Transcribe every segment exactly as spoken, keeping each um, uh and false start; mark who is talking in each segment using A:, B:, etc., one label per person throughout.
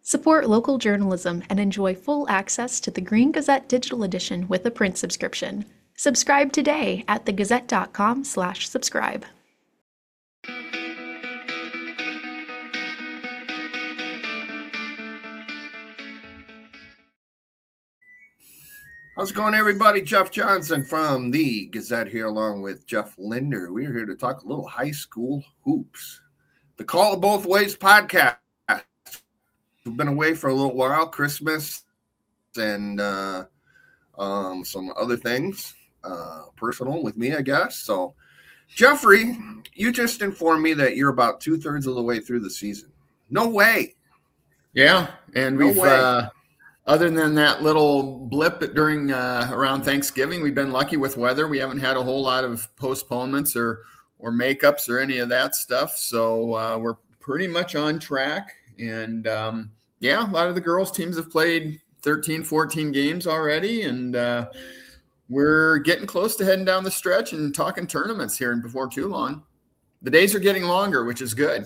A: Support local journalism and enjoy full access to the Green Gazette digital edition with a print subscription. Subscribe today at thegazette.com slash subscribe.
B: How's it going, everybody? Jeff Johnson from the Gazette here, along with Jeff Linder. We're here to talk a little high school hoops. The Call of Both Ways podcast. We've been away for a little while, Christmas and uh, um, some other things, uh, personal with me, I guess. So, Jeffrey, you just informed me that you're about two-thirds of the way through the season. No way.
C: Yeah, and
B: No
C: we've
B: way.
C: uh, other than that little blip during uh, around Thanksgiving, we've been lucky with weather. We haven't had a whole lot of postponements or or makeups or any of that stuff. So uh, we're pretty much on track. And um, yeah, a lot of the girls' teams have played thirteen, fourteen games already, and uh, we're getting close to heading down the stretch and talking tournaments here and before too long. The days are getting longer, which is good.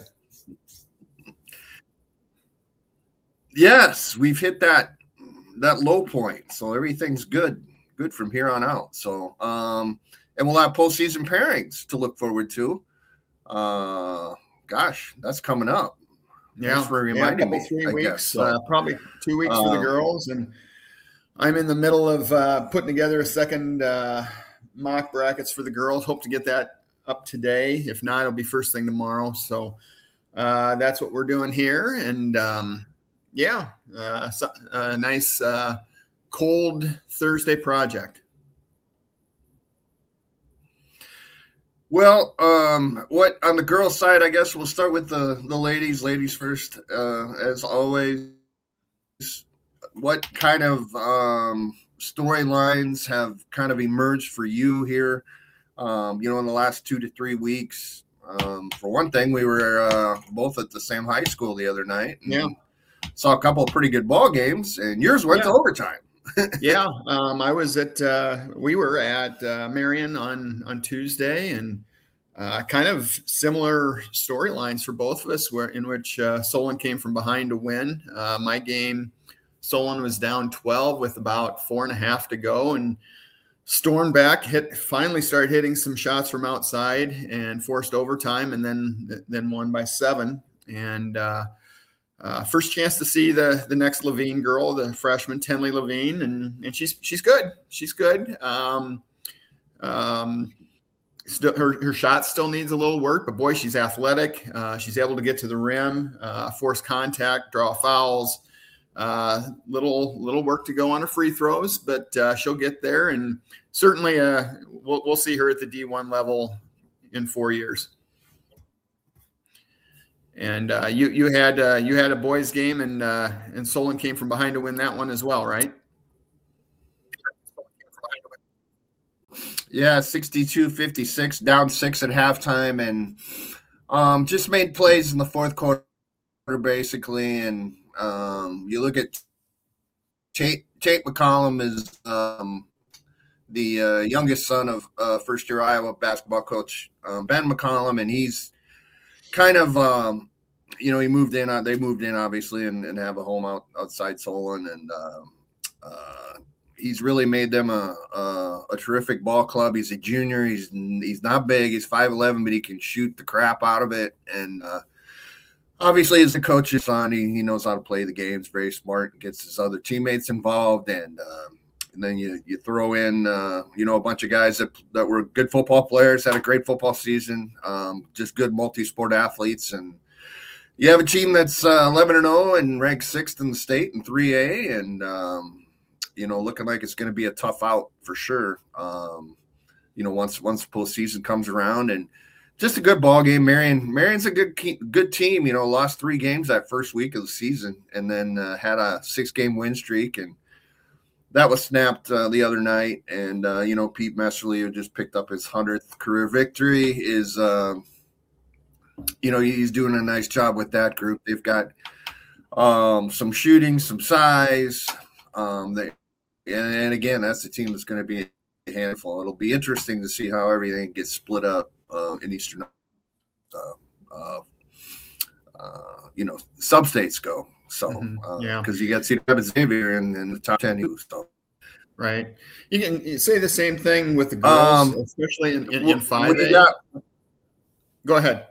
B: Yes, we've hit that that low point, so everything's good good from here on out. So um and we'll have postseason pairings to look forward to. Uh gosh, that's coming up.
C: Yeah,
B: Thanks for reminding
C: yeah,
B: me.
C: three
B: I
C: weeks,
B: guess. So,
C: uh, probably two weeks for the
B: um,
C: girls, and I'm in the middle of uh, putting together a second uh, mock brackets for the girls. Hope to get that up today. If not, it'll be first thing tomorrow. So uh, that's what we're doing here, and um, yeah, uh, so, a nice uh, cold Thursday project.
B: Well, um, what on the girls' side, I guess we'll start with the, the ladies. Ladies first, uh, as always. What kind of um, storylines have kind of emerged for you here, um, you know, in the last two to three weeks? Um, for one thing, we were uh, both at the same high school the other night. And
C: Yeah.
B: Saw a couple of pretty good ball games, and yours went
C: Yeah.
B: to overtime.
C: yeah, um, I was at uh, we were at uh, Marion on on Tuesday, and uh, kind of similar storylines for both of us, where in which uh, Solon came from behind to win. Uh, my game, Solon was down twelve with about four and a half to go, and stormed back, hit finally started hitting some shots from outside, and forced overtime, and then then won by seven. And uh, Uh, first chance to see the the next Levine girl, the freshman Tenley Levine, and and she's she's good. She's good. Um, um, still, her her shot still needs a little work, but boy, she's athletic. Uh, she's able to get to the rim, uh, force contact, draw fouls. Uh, little little work to go on her free throws, but uh, she'll get there, and certainly uh, we'll we'll see her at the D one level in four years. And uh, you you had uh, you had a boys game, and uh, and Solon came from behind to win that one as well, right?
B: Yeah, sixty-two fifty-six, down six at halftime, and um, just made plays in the fourth quarter, basically. And um, you look at Tate, Tate McCollum is um, the uh, youngest son of uh, first-year Iowa basketball coach um, Ben McCollum, and he's kind of, um, you know, he moved in. They moved in, obviously, and, and have a home out outside Solon, and um, uh, he's really made them a, a a terrific ball club. He's a junior. He's he's not big. He's five eleven, but he can shoot the crap out of it. And uh, obviously, as the coach's son, he, he knows how to play the games. Very smart. Gets his other teammates involved, and um, and then you you throw in uh, you know a bunch of guys that that were good football players, had a great football season, um, just good multi-sport athletes, and you have a team that's uh, eleven and zero and ranked sixth in the state in three A, and um, you know looking like it's going to be a tough out for sure. Um, you know once once postseason comes around, and just a good ball game. Marion Marion's a good good team. You know lost three games that first week of the season, and then uh, had a six game win streak, and that was snapped uh, the other night. And, uh, you know, Pete Messerly, who just picked up his hundredth career victory, is, uh, you know, he's doing a nice job with that group. They've got um, some shooting, some size. Um, they, and, and, again, that's the team that's going to be a handful. It'll be interesting to see how everything gets split up uh, in Eastern uh, uh, uh, you know, sub-states go. So,
C: Mhm.
B: uh,
C: Yeah.
B: because you got Cedar Rapids Xavier in, in the top ten. So,
C: right. You can say the same thing with the girls,
B: um,
C: especially in, in, in
B: what, what
C: five
B: do you
C: A.
B: got?
C: Go ahead.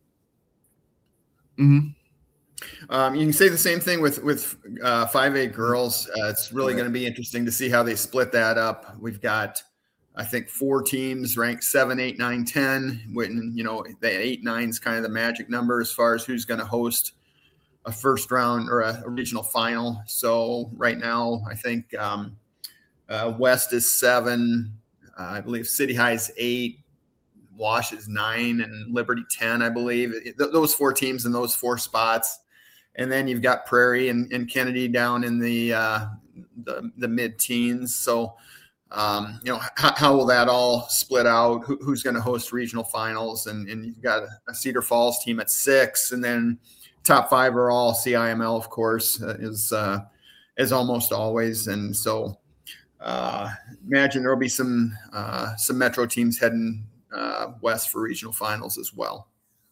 B: Mm-hmm.
C: Um, you can say the same thing with with uh, five A girls. Uh, it's really
B: Okay.
C: going to be interesting to see how they split that up. We've got, I think, four teams ranked seven, eight, nine, ten. When you know the eight, nine is kind of the magic number as far as who's going to host a first round or a, a regional final. So right now, I think um, uh, West is seven. Uh, I believe City High is eight. Wash is nine, and Liberty ten. I believe it, th- those four teams in those four spots. And then you've got Prairie and, and Kennedy down in the uh, the, the mid-teens. So, um, you know, how, how will that all split out? Who, who's going to host regional finals? And, and you've got a Cedar Falls team at six, and then top five are all C I M L, of course, uh, is uh, is almost always. And so, uh, imagine there will be some uh, some Metro teams heading uh, west for regional finals as well.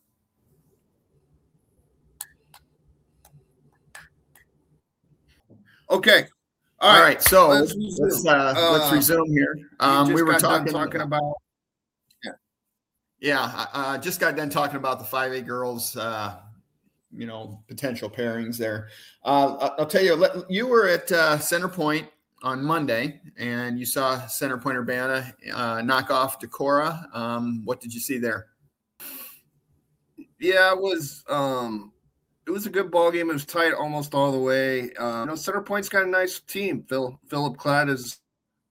B: Okay.
C: All, All right. right. So let's
B: let's
C: let's, uh, uh, let's resume here. Um, we were talking
B: talking about.
C: Yeah. Yeah. I uh, just got done talking about the five A girls. Uh, you know, potential pairings there. Uh, I'll tell you. You were at uh, Center Point on Monday, and you saw Center Point Urbana uh, knock off Decorah. Um, what did you see there?
B: Yeah, it was. Um, It was a good ball game. It was tight almost all the way. Uh, you know, Center Point's got a nice team. Phil Philip Klatt has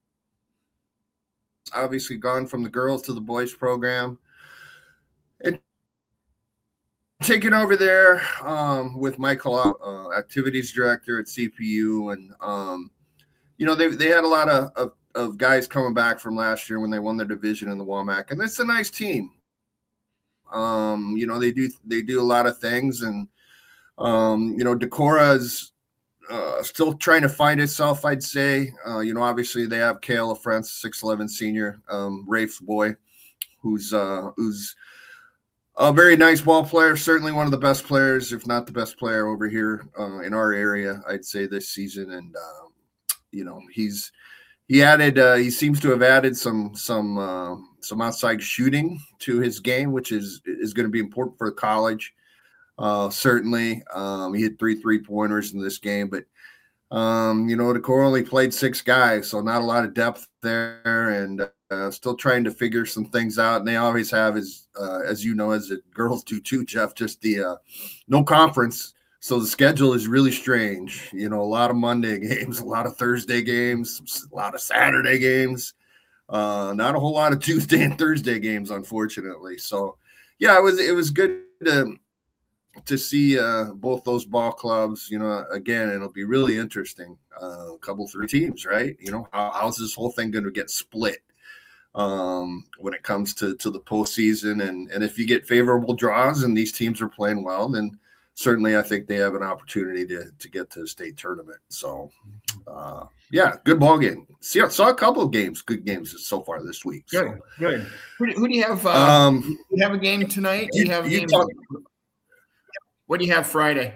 B: obviously gone from the girls to the boys program, and taking over there um, with Michael, uh, activities director at C P U, and um, you know they they had a lot of, of of guys coming back from last year when they won their division in the WAMAC, and it's a nice team. Um, you know they do they do a lot of things and. Um, you know, Decorah is uh, still trying to find itself, I'd say. Uh, you know, obviously they have Kayla France, six eleven senior, um, Rafe's boy, who's uh, who's a very nice ball player, certainly one of the best players, if not the best player over here uh, in our area, I'd say this season. And, uh, you know, he's he added uh, he seems to have added some some uh, some outside shooting to his game, which is is going to be important for college. Uh, certainly, um, he had three three pointers in this game, but um, you know, Decorah only played six guys, so not a lot of depth there, and uh, still trying to figure some things out. And they always have, as uh, as you know, as the girls do too, Jeff. Just the uh, no conference, so the schedule is really strange. You know, a lot of Monday games, a lot of Thursday games, a lot of Saturday games. Uh, not a whole lot of Tuesday and Thursday games, unfortunately. So, yeah, it was it was good to. to see uh, both those ball clubs, you know, again, it'll be really interesting. Uh, a couple, three teams, right? You know, how, how's this whole thing going to get split um, when it comes to, to the postseason? And, and if you get favorable draws and these teams are playing well, then certainly I think they have an opportunity to, to get to the state tournament. So, uh, yeah, good ball game. See, I saw a couple of games, good games so far this week.
C: Good,
B: so.
C: good. Who do, who do you have? Uh,
B: um,
C: do you have a game tonight? Do you, you have a
B: you
C: game?
B: Talk-
C: What do you have Friday?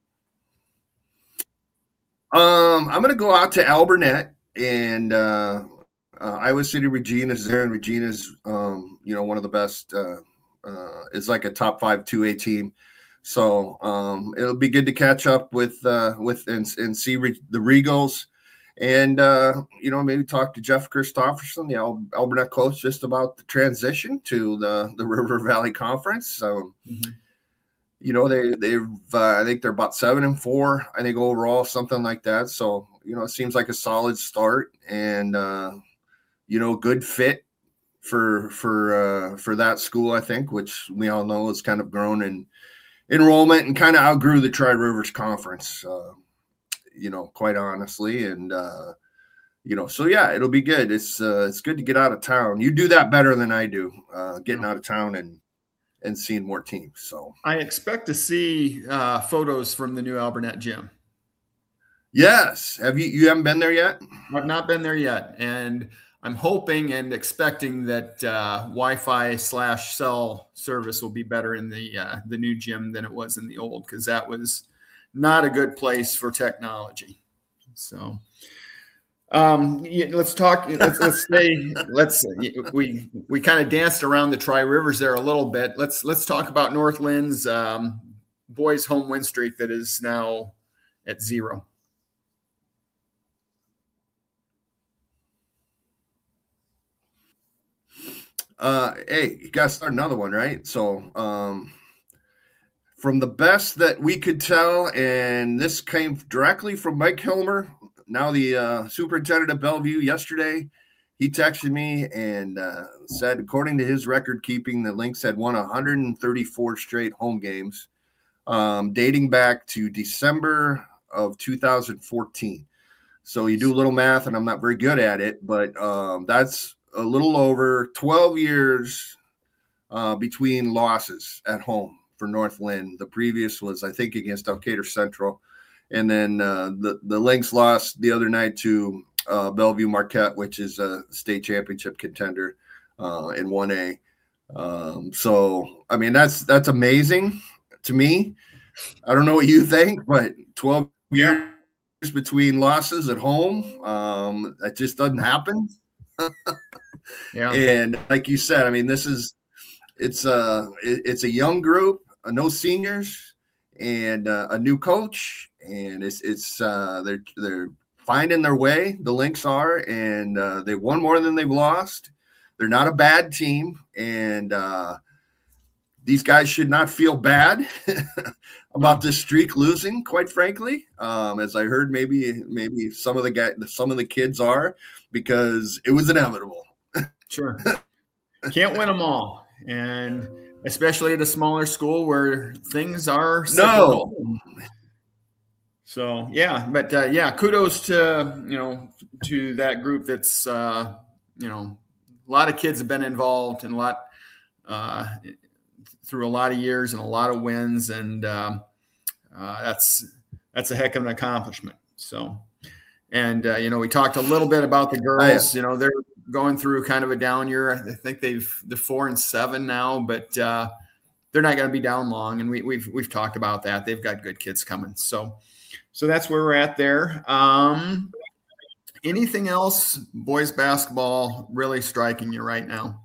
B: Um, I'm going to go out to Alburnett, and uh, uh, Iowa City Regina is there, and Regina's, um, you know, one of the best. Uh, uh, is like a top five two A team, so um, it'll be good to catch up with uh, with and, and see re- the Regals, and uh, you know, maybe talk to Jeff Christopherson, the Al- Alburnett coach, just about the transition to the the River Valley Conference. So. Mm-hmm. You know, they, they've, uh, I think they're about seven and four, I think overall, something like that. So, you know, it seems like a solid start and, uh, you know, good fit for, for, uh, for that school, I think, which we all know has kind of grown in enrollment and kind of outgrew the Tri-Rivers Conference, uh, you know, quite honestly. And, uh, you know, so yeah, it'll be good. It's, uh, it's good to get out of town. You do that better than I do, uh, getting out of town and, and seeing more teams. So
C: I expect to see uh, photos from the new Alburnett gym.
B: Yes. Have you, you haven't been there yet?
C: I've not been there yet. And I'm hoping and expecting that uh, Wi-Fi slash cell service will be better in the, uh, the new gym than it was in the old. Cause that was, not a good place for technology. So um, yeah, let's talk. Let's, let's stay. Let's we we kind of danced around the Tri Rivers there a little bit. Let's let's talk about Northland's um, boys' home win streak that is now at zero.
B: Uh, hey, you got to start another one, right? So, um, from the best that we could tell, and this came directly from Mike Hilmer, now the uh, superintendent of Bellevue, yesterday. He texted me and uh, said, according to his record keeping, the Lynx had won one hundred thirty-four straight home games, um, dating back to December of two thousand fourteen. So you do a little math, and I'm not very good at it, but um, that's a little over twelve years uh, between losses at home for Northland. The previous was, I think, against Decatur Central. And then uh, the, the Lynx lost the other night to uh, Bellevue Marquette, which is a state championship contender uh, in one A. Um, so, I mean, that's that's amazing to me. I don't know what you think, but twelve years between losses at home, um, that just doesn't happen. Yeah. And like you said, I mean, this is it's a it's a young group, uh, no seniors, and uh, a new coach, and it's it's uh, they're they're finding their way. The Lynx are, and uh, they won more than they've lost. They're not a bad team, and uh, these guys should not feel bad about this streak losing. Quite frankly, um, as I heard, maybe maybe some of the guys, some of the kids are, because it was inevitable.
C: Sure. Can't win them all. And especially at a smaller school where things are
B: no.
C: So, yeah, but uh, yeah, kudos to, you know, to that group. That's, uh, you know, a lot of kids have been involved and a lot uh, through a lot of years and a lot of wins. And um, uh, that's, that's a heck of an accomplishment. So, and, uh, you know, we talked a little bit about the girls, you know, they're going through kind of a down year. I think they've they're four and seven now, but uh, they're not going to be down long. And we, we've we've talked about that. They've got good kids coming. So so that's where we're at there. Um, anything else boys basketball really striking you right now?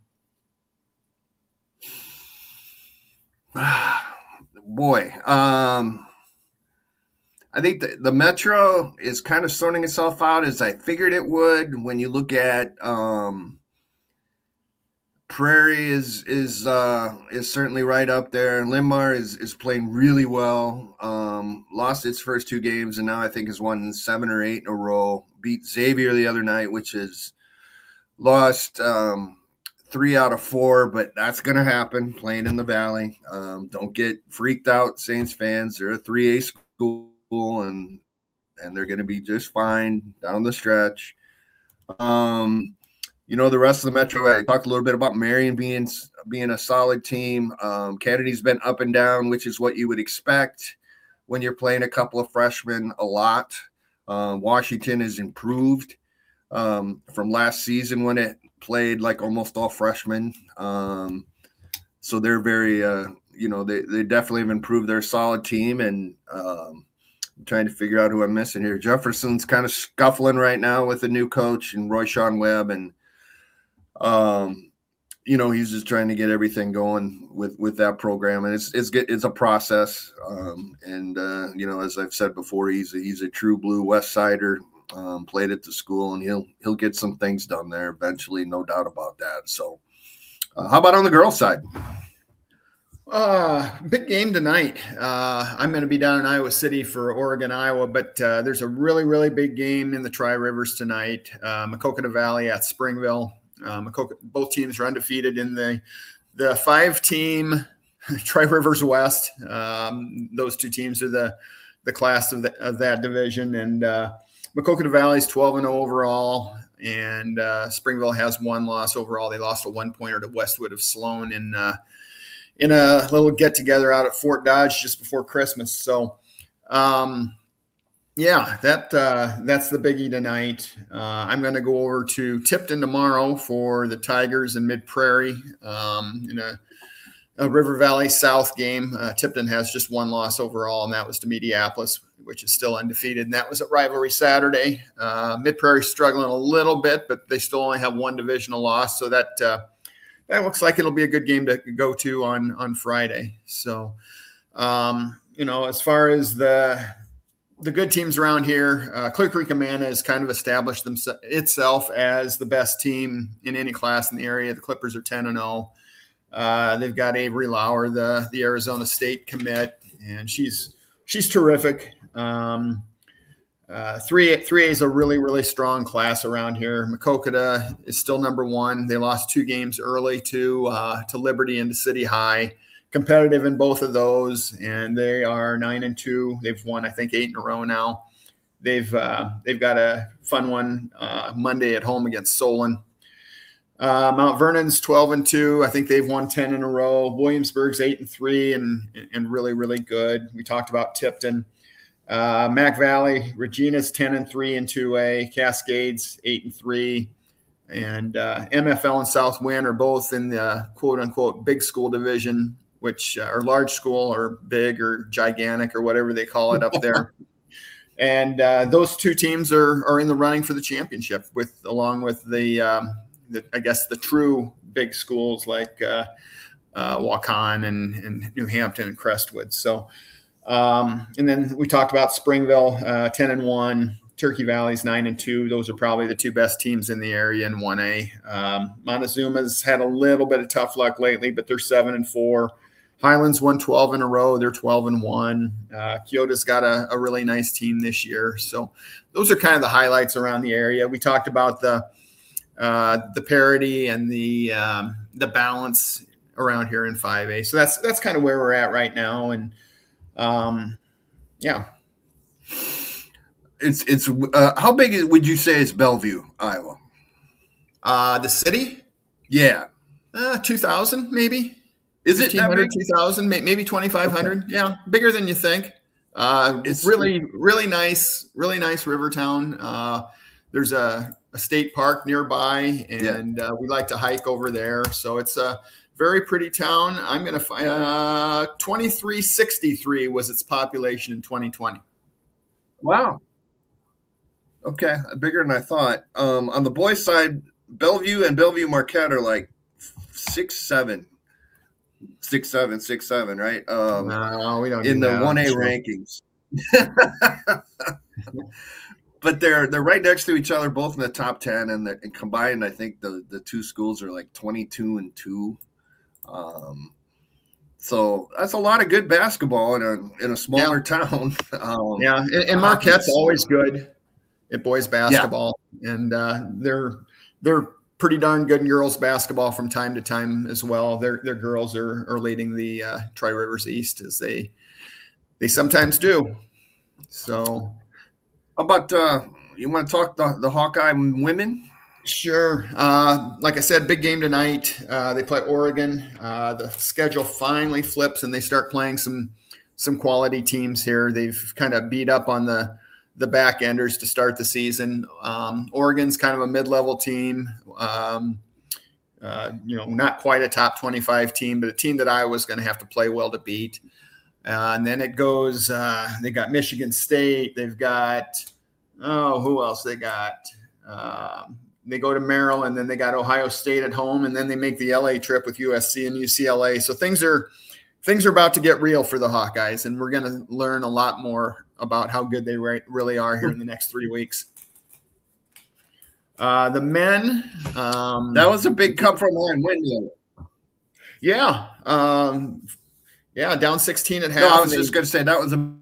B: Boy, um, I think the, the Metro is kind of sorting itself out as I figured it would. When you look at um, Prairie is is uh, is certainly right up there. Limar is is playing really well. Um, lost its first two games and now I think has won seven or eight in a row. Beat Xavier the other night, which is lost um, three out of four, but that's going to happen playing in the Valley. Um, don't get freaked out, Saints fans. They're a three A school. and and they're going to be just fine down the stretch. Um, you know, the rest of the Metro, I talked a little bit about Marion being being a solid team. Um, Kennedy's been up and down, which is what you would expect when you're playing a couple of freshmen a lot. Um, Washington has improved um, from last season when it played like almost all freshmen. Um, so they're very, uh, you know, they, they definitely have improved their solid team. And um, I'm trying to figure out who I'm missing here. Jefferson's kind of scuffling right now with a new coach and Roy Sean Webb. And, um, you know, he's just trying to get everything going with, with that program. And it's, it's, it's a process. Um, and, uh, you know, as I've said before, he's a, he's a true blue West Sider, um, played at the school, and he'll, he'll get some things done there eventually. No doubt about that. So uh, how about on the girls' side?
C: Uh, big game tonight. Uh, I'm going to be down in Iowa City for Oregon, Iowa, but uh, there's a really, really big game in the Tri Rivers tonight. Uh, Maquoketa Valley at Springville. Uh, Maquoketa, both teams are undefeated in the the five-team Tri Rivers West. Um, those two teams are the the class of, the, of that division, and uh, Maquoketa Valley is twelve and oh overall, and uh, Springville has one loss overall. They lost a one-pointer to Westwood of Sloan in uh, in a little get-together out at Fort Dodge just before Christmas. So, um, yeah, that uh, that's the biggie tonight. Uh, I'm going to go over to Tipton tomorrow for the Tigers in Mid Prairie um, in a a River Valley South game. Uh, Tipton has just one loss overall, and that was to Mediapolis, which is still undefeated. And that was at Rivalry Saturday. Uh, Mid Prairie struggling a little bit, but they still only have one divisional loss. So that uh, that looks like it'll be a good game to go to on, on Friday. So, um, you know, as far as the the good teams around here, uh, Clear Creek Amana has kind of established themse- itself as the best team in any class in the area. The Clippers are ten and oh. Uh, they've got Avery Lauer, the the Arizona State commit, and she's she's terrific. Um, uh, three three A is a really really strong class around here. Macokota is still number one. They lost two games early to uh, to Liberty and to City High. Competitive in both of those, and they are nine and two. They've won, I think, eight in a row now. They've uh, they've got a fun one uh, Monday at home against Solon. Uh, Mount Vernon's twelve and two. I think they've won ten in a row. Williamsburg's eight and three, and and really really good. We talked about Tipton, uh, Mac Valley. Regina's ten and three in two A. Cascades eight and three. And uh, M F L and South Wind are both in the quote unquote big school division, which uh, are large school or big or gigantic or whatever they call it up there. And uh, those two teams are are in the running for the championship, with along with the, um, the I guess the true big schools like uh, uh, Waukon and, and New Hampton and Crestwood. So, um, and then we talked about Springville, uh, ten and one. Turkey Valley's nine and two. Those are probably the two best teams in the area in one A. Um, Montezuma's had a little bit of tough luck lately, but they're seven and four. Highlands won twelve in a row. They're twelve and one. Uh, Kyoto's got a, a really nice team this year. So those are kind of the highlights around the area. We talked about the uh, the parity and the um, the balance around here in five A. So that's that's kind of where we're at right now. And um, yeah.
B: It's it's uh, how big is, would you say is Bellevue, Iowa?
C: Uh, the city?
B: Yeah,
C: uh, two thousand maybe.
B: Is it that big?
C: two thousand, maybe twenty-five hundred. Okay. Yeah, bigger than you think. Uh, it's really really nice, really nice river town. Uh, there's a, a state park nearby, and yeah. uh, we like to hike over there. So it's a very pretty town. I'm gonna find uh, twenty-three sixty-three was its population in twenty twenty.
B: Wow. Okay, bigger than I thought. Um, on the boys' side, Bellevue and Bellevue Marquette are like six, seven, six, seven, six, seven, right? Um,
C: no, we don't.
B: In
C: do
B: the one A rankings, but they're they're right next to each other, both in the top ten, and, and combined, I think the the two schools are like twenty-two and two. Um, so that's a lot of good basketball in a in a smaller yeah. town. Um,
C: yeah, and, and Marquette's always good at boys basketball, yeah. and uh, they're they're pretty darn good in girls basketball from time to time as well. Their their girls are are leading the uh, Tri Rivers East, as they they sometimes do. So,
B: how about uh, you want to talk the the Hawkeye women?
C: Sure. Uh, like I said, big game tonight. Uh, they play Oregon. Uh, the schedule finally flips, and they start playing some some quality teams here. They've kind of beat up on the the back enders to start the season. Um, Oregon's kind of a mid-level team, um, uh, you know, not quite a top twenty-five team, but a team that I was going to have to play well to beat. Uh, and then it goes, uh, they got Michigan State. They've got, oh, who else they got? Um, they go to Maryland, then they got Ohio State at home, and then they make the L A trip with U S C and U C L A. So things are, things are about to get real for the Hawkeyes, and we're going to learn a lot more about how good they re- really are here in the next three weeks. Uh, the men. Um,
B: that was a big come from behind win.
C: Yeah. Um, yeah, down sixteen at half.
B: No, I was just going to say that was a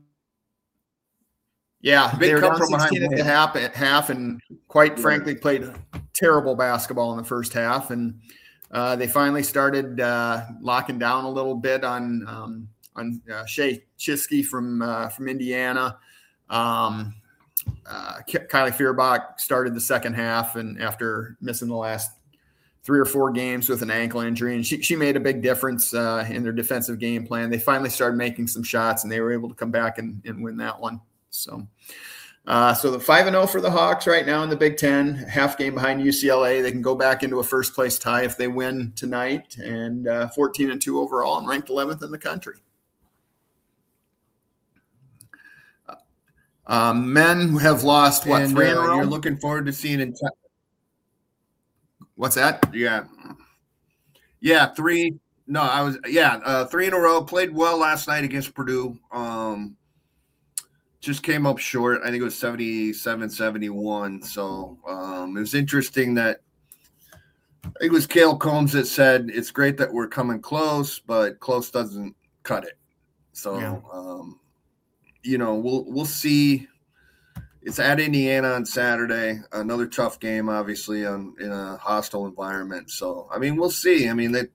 C: yeah,
B: big
C: they were
B: come
C: down
B: from behind
C: sixteen at the half, at half, and quite yeah. frankly played terrible basketball in the first half. And uh, they finally started uh, locking down a little bit on um, on uh, Shea Chisky from uh, from Indiana. Um, uh, Kylie Feuerbach started the second half, and after missing the last three or four games with an ankle injury, and she she made a big difference uh, in their defensive game plan. They finally started making some shots, and they were able to come back and, and win that one. So Uh, so the five and oh for the Hawks right now in the Big Ten, half game behind U C L A. They can go back into a first place tie if they win tonight, and uh, fourteen and two overall and ranked eleventh in the country. Um, men have lost what
B: and,
C: three in a
B: uh,
C: row.
B: You're looking forward to seeing in. T-
C: What's that?
B: yeah, yeah, three. No, I was yeah, uh, three in a row. Played well last night against Purdue. Um, just came up short. I think it was seventy-seven seventy-one. So um, it was interesting that I think it was Cale Combs that said it's great that we're coming close, but close doesn't cut it. So,
C: Yeah.
B: um, you know, we'll we'll see. It's at Indiana on Saturday. Another tough game, obviously, on in a hostile environment. So, I mean, we'll see. I mean, that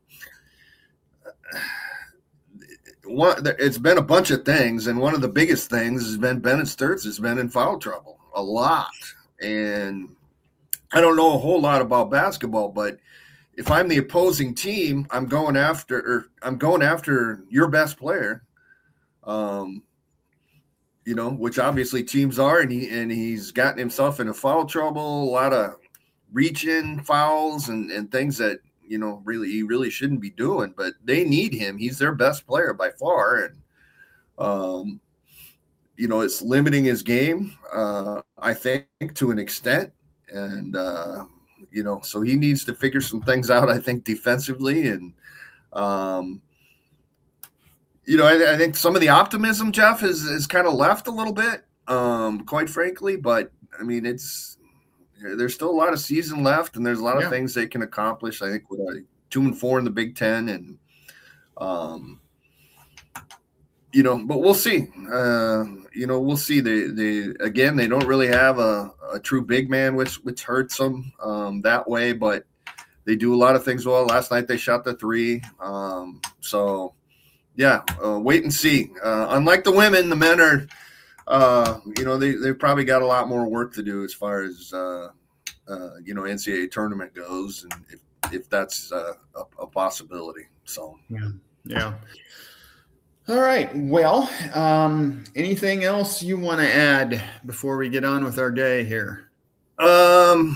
B: one. It's been a bunch of things, and one of the biggest things has been Bennett Sturtz has been in foul trouble a lot. And I don't know a whole lot about basketball, but if I'm the opposing team, I'm going after or I'm going after your best player. Um, you know, which obviously teams are, and he and he's gotten himself into foul trouble, a lot of reach-in fouls and, and things that, you know, really he really shouldn't be doing, but they need him. He's their best player by far. And um, you know, it's limiting his game, uh, I think, to an extent. And uh, you know, so he needs to figure some things out, I think, defensively. And um You know, I, I think some of the optimism, Jeff, is is kind of left a little bit, um, quite frankly. But I mean, it's there's still a lot of season left, and there's a lot of
C: Yeah.
B: things they can accomplish. I think with a two and four in the Big Ten, and um, you know, but we'll see. Uh, you know, we'll see. They they again, they don't really have a, a true big man, which which hurts them um, that way. But they do a lot of things well. Last night they shot the three, um, so. Yeah, uh, wait and see. Uh, unlike the women, the men are, uh, you know, they, they've probably got a lot more work to do as far as, uh, uh, you know, N C double A tournament goes, and if, if that's uh, a, a possibility. So,
C: yeah. Yeah. All right. Well, um, anything else you want to add before we get on with our day here?
B: Um,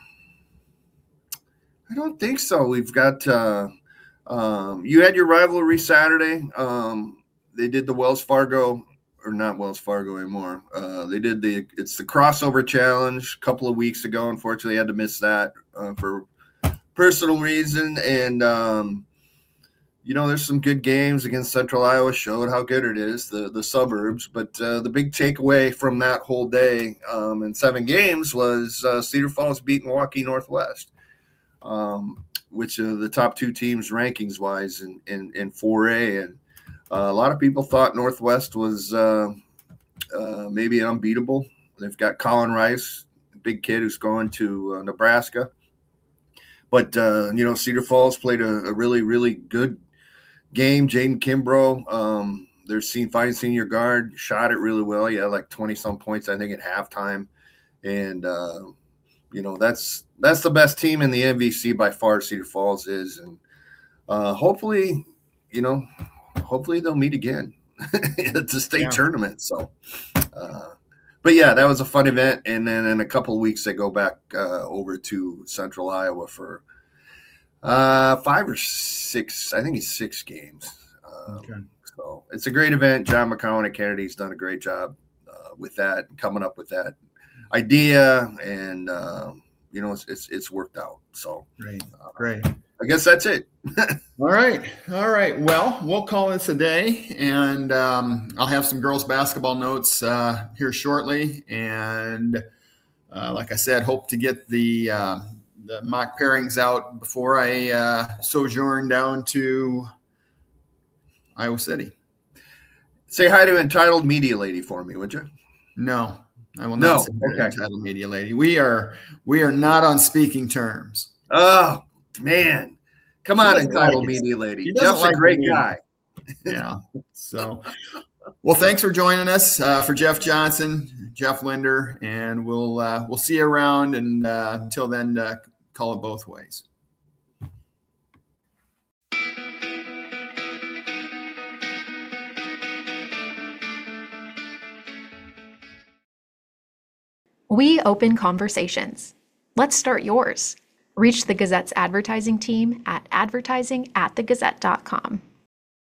B: I don't think so. We've got, uh, Um, you had your rivalry Saturday. Um, they did the Wells Fargo, or not Wells Fargo anymore. Uh, they did the it's the crossover challenge a couple of weeks ago. Unfortunately, I had to miss that uh, for personal reason. And um, you know, there's some good games against Central Iowa. Showed how good it is, the the suburbs. But uh, the big takeaway from that whole day um, in seven games was uh, Cedar Falls beat Milwaukee Northwest. Um, which are the top two teams rankings wise in, in, in four A. And uh, a lot of people thought Northwest was uh, uh, maybe unbeatable. They've got Colin Rice, a big kid who's going to uh, Nebraska. But, uh, you know, Cedar Falls played a, a really, really good game. Jaden Kimbrough, um, their senior, fighting senior guard, shot it really well. He had like twenty-some points, I think, at halftime. And, uh, you know, that's that's the best team in the M V C by far, Cedar Falls is. And uh, hopefully, you know, hopefully they'll meet again at the state
C: Yeah.
B: tournament. So, uh, but yeah, that was a fun event. And then in a couple of weeks, they go back uh, over to Central Iowa for uh, five or six, I think it's six games. Um,
C: Okay.
B: So it's a great event. John McCowan at Kennedy's done a great job uh, with that, coming up with that idea, and um, you know, it's, it's it's worked out. So
C: Great.
B: uh,
C: Great.
B: I guess that's it.
C: All right. All right. Well, we'll call this a day, and um, I'll have some girls basketball notes uh, here shortly. And uh, like I said, hope to get the uh, the mock pairings out before I uh, sojourn down to Iowa City.
B: Say hi to Entitled Media Lady for me, would you?
C: No, I will
B: No,
C: not say that,
B: okay.
C: Entitled Media Lady. We are we are not on speaking terms.
B: Oh man, come
C: She
B: on,
C: doesn't
B: Entitled
C: like it.
B: Media
C: She
B: Lady.
C: doesn't
B: Jeff's
C: like
B: a great
C: the
B: guy.
C: Yeah. So, well, thanks for joining us. Uh, for Jeff Johnson, Jeff Linder, and we'll uh, we'll see you around. And uh, until then, uh, call it both ways.
A: We open conversations. Let's start yours. Reach the Gazette's advertising team at advertising at the gazette dot com.